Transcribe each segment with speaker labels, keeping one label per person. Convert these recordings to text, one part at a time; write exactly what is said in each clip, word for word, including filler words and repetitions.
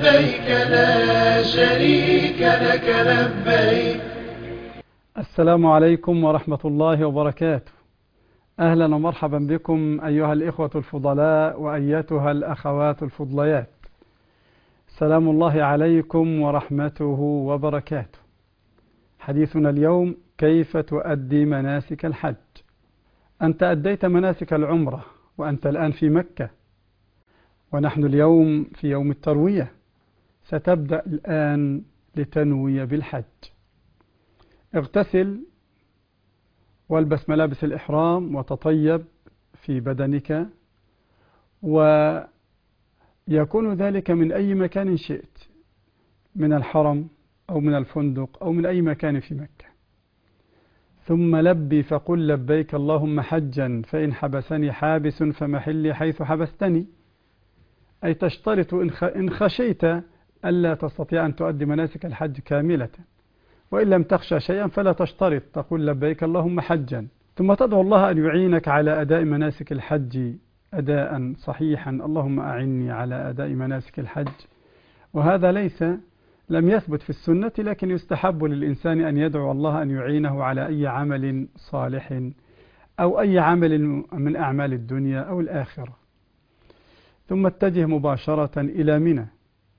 Speaker 1: لبيك لا شريك لك لبيك.
Speaker 2: السلام عليكم ورحمة الله وبركاته. أهلا ومرحبا بكم أيها الإخوة الفضلاء وأيتها الأخوات الفضليات. سلام الله عليكم ورحمته وبركاته. حديثنا اليوم: كيف تؤدي مناسك الحج؟ أنت أديت مناسك العمرة وأنت الآن في مكة، ونحن اليوم في يوم التروية. ستبدأ الآن لتنوي بالحج. اغتسل والبس ملابس الإحرام وتطيب في بدنك، ويكون ذلك من أي مكان شئت، من الحرم أو من الفندق أو من أي مكان في مكة. ثم لبي فقل لبيك اللهم حجا، فإن حبسني حابس فمحلي حيث حبستني. أي تشترط إن خشيت ألا تستطيع أن تؤدي مناسك الحج كاملة، وإن لم تخشى شيئا فلا تشترط، تقول لبيك اللهم حجا، ثم تدعو الله أن يعينك على أداء مناسك الحج أداء صحيحا. اللهم أعني على أداء مناسك الحج. وهذا ليس لم يثبت في السنة، لكن يستحب للإنسان أن يدعو الله أن يعينه على أي عمل صالح أو أي عمل من أعمال الدنيا أو الآخرة. ثم اتجه مباشرة إلى منى،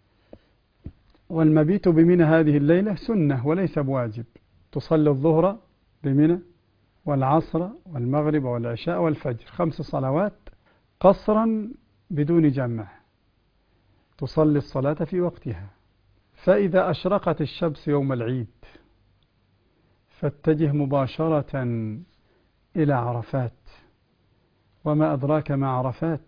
Speaker 2: والمبيت بمنى هذه الليلة سنة وليس بواجب. تصلي الظهر بمنى والعصر والمغرب والعشاء والفجر، خمس صلوات قصرا بدون جمع. تصلي الصلاة في وقتها. فإذا أشرقت الشمس يوم العيد فاتجه مباشرة إلى عرفات. وما أدراك ما عرفات؟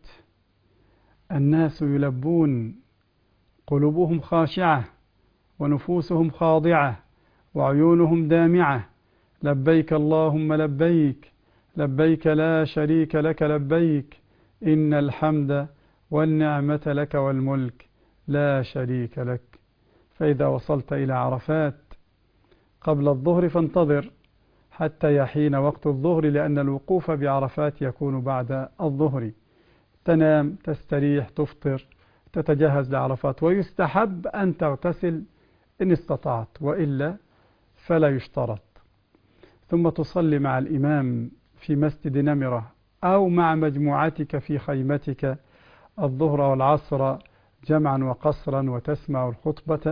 Speaker 2: الناس يلبون، قلوبهم خاشعة ونفوسهم خاضعة وعيونهم دامعة. لبيك اللهم لبيك، لبيك لا شريك لك لبيك، إن الحمد والنعمة لك والملك لا شريك لك. فإذا وصلت إلى عرفات قبل الظهر فانتظر حتى يحين وقت الظهر، لأن الوقوف بعرفات يكون بعد الظهر. تنام، تستريح، تفطر، تتجهز لعرفات. ويستحب أن تغتسل إن استطعت، وإلا فلا يشترط. ثم تصلي مع الإمام في مسجد نمرة أو مع مجموعتك في خيمتك الظهر والعصر جمعا وقصرا، وتسمع الخطبة.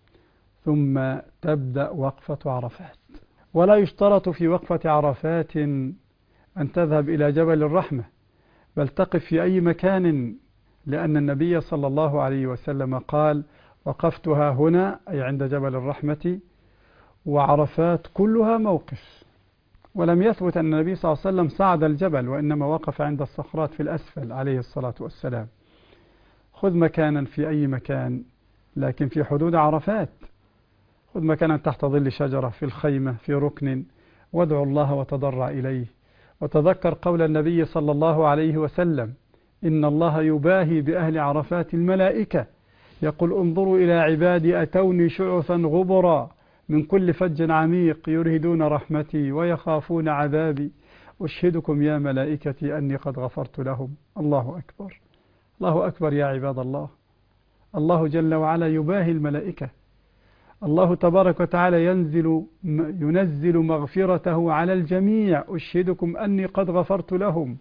Speaker 2: ثم تبدأ وقفة عرفات. ولا يشترط في وقفة عرفات أن تذهب إلى جبل الرحمة، بل تقف في أي مكان، لأن النبي صلى الله عليه وسلم قال: وقفتها هنا، أي عند جبل الرحمة، وعرفات كلها موقف. ولم يثبت أن النبي صلى الله عليه وسلم صعد الجبل، وإنما وقف عند الصخرات في الأسفل عليه الصلاة والسلام. خذ مكانا في أي مكان، لكن في حدود عرفات. خذ مكانا تحت ظل شجرة، في الخيمة، في ركن، وادعو الله وتضرع إليه. وتذكر قول النبي صلى الله عليه وسلم: إن الله يباهي بأهل عرفات الملائكة، يقول: انظروا إلى عبادي أتوني شعثا غبرا من كل فج عميق، يرهدون رحمتي ويخافون عذابي، أشهدكم يا ملائكتي أني قد غفرت لهم. الله أكبر، الله أكبر يا عباد الله. الله جل وعلا يباهي الملائكة. الله تبارك وتعالى ينزل ينزل مغفرته على الجميع. أشهدكم أني قد غفرت لهم.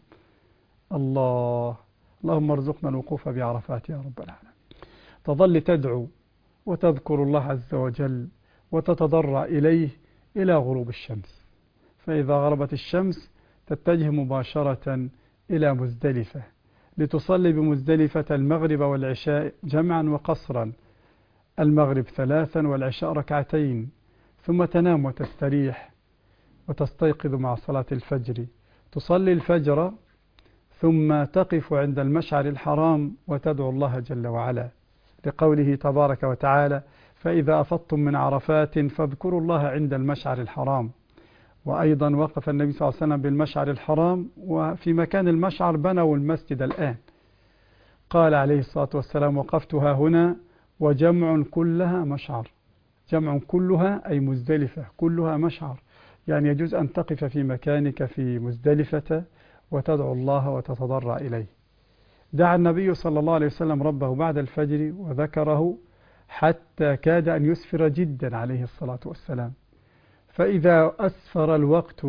Speaker 2: الله، اللهم ارزقنا الوقوف بعرفات يا رب العالمين. تظل تدعو وتذكر الله عز وجل وتتضرع إليه إلى غروب الشمس. فإذا غربت الشمس تتجه مباشرة إلى مزدلفة لتصلي بمزدلفة المغرب والعشاء جمعا وقصرا. المغرب ثلاثا والعشاء ركعتين. ثم تنام وتستريح وتستيقظ مع صلاة الفجر. تصلي الفجر ثم تقف عند المشعر الحرام وتدعو الله جل وعلا، لقوله تبارك وتعالى: فإذا أفضتم من عرفات فاذكروا الله عند المشعر الحرام. وأيضا وقف النبي صلى الله عليه وسلم بالمشعر الحرام، وفي مكان المشعر بنوا المسجد الآن. قال عليه الصلاة والسلام: وقفتها هنا وجمع كلها مشعر. جمع كلها أي مزدلفة كلها مشعر، يعني يجوز أن تقف في مكانك في مزدلفة وتدعو الله وتتضرع إليه. دعا النبي صلى الله عليه وسلم ربه بعد الفجر وذكره حتى كاد أن يسفر جدا عليه الصلاة والسلام. فإذا أسفر الوقت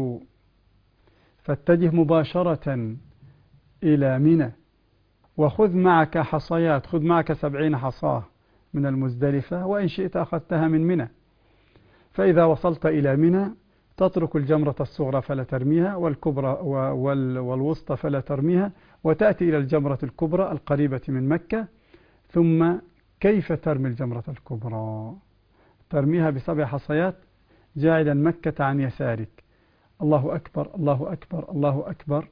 Speaker 2: فاتجه مباشرة إلى منى، وخذ معك حصيات، خذ معك سبعين حصاة من المزدلفة، وإن شئت أخذتها من منى. فإذا وصلت إلى منى تترك الجمرة الصغرى فلا ترميها، والكبرى والوسطى فلا ترميها، وتأتي إلى الجمرة الكبرى القريبة من مكة. ثم كيف ترمي الجمرة الكبرى؟ ترميها بسبع حصيات جاعلا مكة عن يسارك، الله أكبر الله أكبر الله أكبر،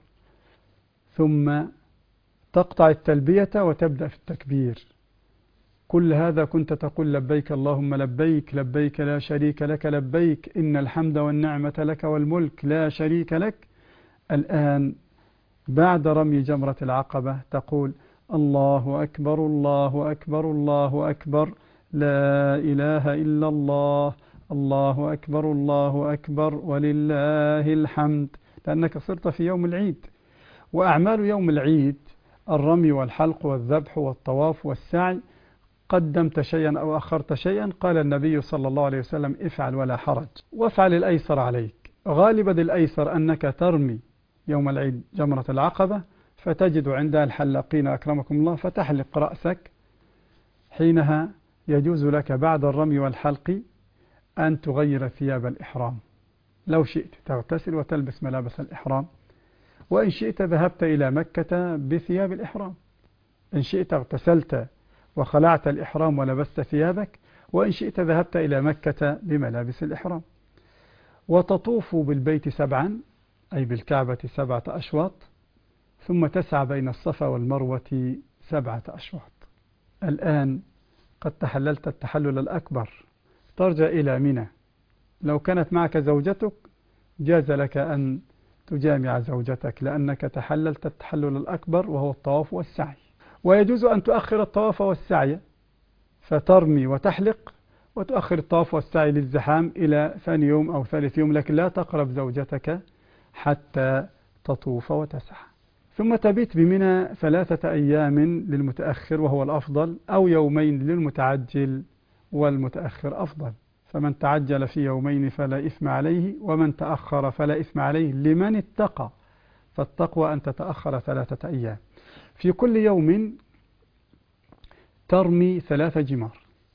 Speaker 2: ثم تقطع التلبية وتبدأ في التكبير. كل هذا كنت تقول لبيك اللهم لبيك، لبيك لا شريك لك لبيك، إن الحمد والنعمة لك والملك لا شريك لك. الآن بعد رمي جمرة العقبة تقول الله أكبر الله أكبر الله أكبر، لا إله إلا الله، الله أكبر الله أكبر ولله الحمد، لأنك صرت في يوم العيد. وأعمال يوم العيد الرمي والحلق والذبح والطواف والسعي. قدمت شيئا أو أخرت شيئا، قال النبي صلى الله عليه وسلم افعل ولا حرج، وافعل الأيسر عليك. غالبا الأيسر أنك ترمي يوم العيد جمرة العقبة فتجد عندها الحلاقين أكرمكم الله فتحلق رأسك. حينها يجوز لك بعد الرمي والحلق أن تغير ثياب الإحرام، لو شئت تغتسل وتلبس ملابس الإحرام، وإن شئت ذهبت إلى مكة بثياب الإحرام، إن شئت اغتسلت وخلعت الإحرام ولبست ثيابك، وإن شئت ذهبت إلى مكة بملابس الإحرام. وتطوف بالبيت سبعا، أي بالكعبة سبعة أشواط، ثم تسعى بين الصفا والمروة سبعة أشواط. الآن قد تحللت التحلل الأكبر، ترجع إلى منى. لو كانت معك زوجتك جاز لك أن تجامع زوجتك، لأنك تحللت التحلل الأكبر وهو الطواف والسعي. ويجوز أن تؤخر الطواف والسعي فترمي وتحلق، وتؤخر الطواف والسعي للزحام إلى ثاني يوم أو ثالث يوم، لكن لا تقرب زوجتك حتى تطوف وتسعى. ثم تبيت بمنى ثلاثة أيام للمتأخر وهو الأفضل، أو يومين للمتعجل والمتأخر أفضل. فمن تعجل في يومين فلا إثم عليه، ومن تأخر فلا إثم عليه لمن اتقى، فالتقوى أن تتأخر ثلاثة أيام. في كل يوم ترمي ثلاث جمار.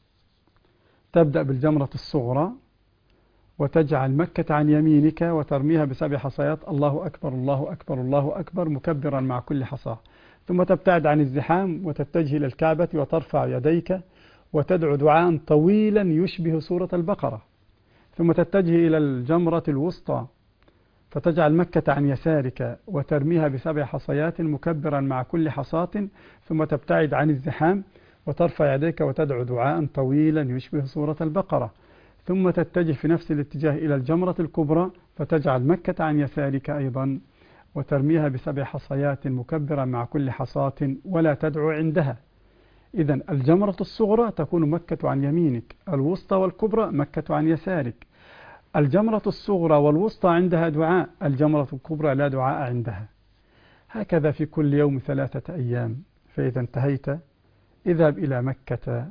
Speaker 2: تبدأ بالجمرة الصغرى وتجعل مكة عن يمينك وترميها بسبع حصيات، الله أكبر الله أكبر الله أكبر مكبرا مع كل حصاة. ثم تبتعد عن الزحام وتتجه إلى الكعبة وترفع يديك وتدعو دعاء طويلا يشبه سورة البقرة. ثم تتجه إلى الجمرة الوسطى فتجعل مكة عن يسارك وترميها بسبع حصيات مكبرا مع كل حصاة. ثم تبتعد عن الزحام وترفع يديك وتدعو دعاء طويلا يشبه سورة البقرة. ثم تتجه في نفس الاتجاه إلى الجمرة الكبرى فتجعل مكة عن يسارك أيضا وترميها بسبع حصيات مكبرا مع كل حصاة ولا تدعو عندها. إذن الجمرة الصغرى تكون مكة عن يمينك، الوسطى والكبرى مكة عن يسارك. الجمرة الصغرى والوسطى عندها دعاء، الجمرة الكبرى لا دعاء عندها. هكذا في كل يوم ثلاثة أيام. فإذا انتهيت اذهب إلى مكة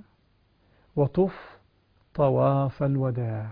Speaker 2: وطف طواف الوداع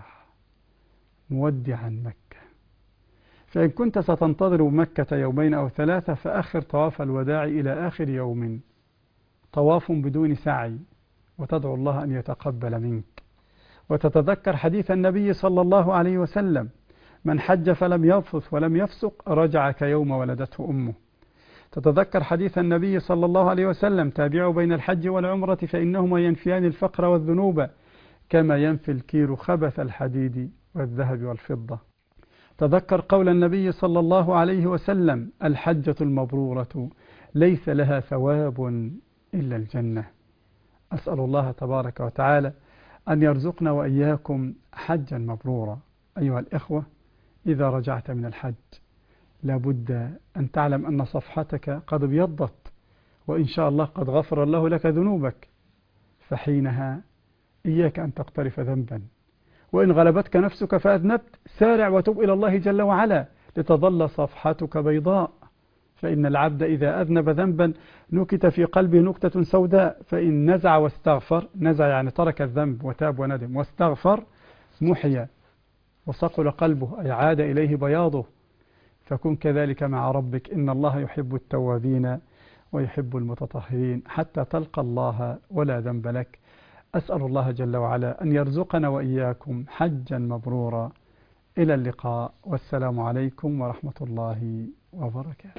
Speaker 2: مودعا مكة. فإن كنت ستنتظر مكة يومين أو ثلاثة فأخر طواف الوداع إلى آخر يوم، طواف بدون سعي، وتدعو الله أن يتقبل منك، وتتذكر حديث النبي صلى الله عليه وسلم: من حج فلم يرفث ولم يفسق رجع كيوم ولدته أمه. تتذكر حديث النبي صلى الله عليه وسلم: تابعوا بين الحج والعمرة فإنهما ينفيان الفقر والذنوب كما ينفي الكير خبث الحديد والذهب والفضة. تذكر قول النبي صلى الله عليه وسلم: الحجة المبرورة ليس لها ثواب إلا الجنة. أسأل الله تبارك وتعالى أن يرزقنا وإياكم حجا مبرورا. أيها الإخوة، إذا رجعت من الحج لابد أن تعلم أن صفحتك قد ابيضت، وإن شاء الله قد غفر الله لك ذنوبك، فحينها إياك أن تقترف ذنبا، وإن غلبتك نفسك فأذنبت سارع وتب إلى الله جل وعلا لتظل صفحتك بيضاء فإن العبد إذا أذنب ذنبا نكت في قلبه نكتة سوداء، فإن نزع واستغفر، نزع يعني ترك الذنب وتاب وندم واستغفر، محيا وصقل قلبه، أي عاد إليه بياضه. فكن كذلك مع ربك، إن الله يحب التوابين ويحب المتطهرين حتى تلقى الله ولا ذنب لك. أسأل الله جل وعلا أن يرزقنا وإياكم حجا مبرورا. إلى اللقاء، والسلام عليكم ورحمة الله وبركاته.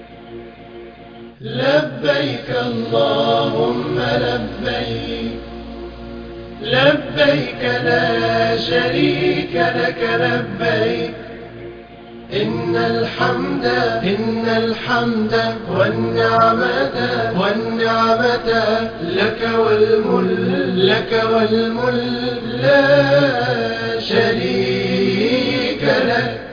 Speaker 1: لبيك اللهم لبيك، لبيك لا شريك لك لبيك، إن الحمد إن الحمد والنعمة والنعمة لك والملك لك والملك لا شريك لك.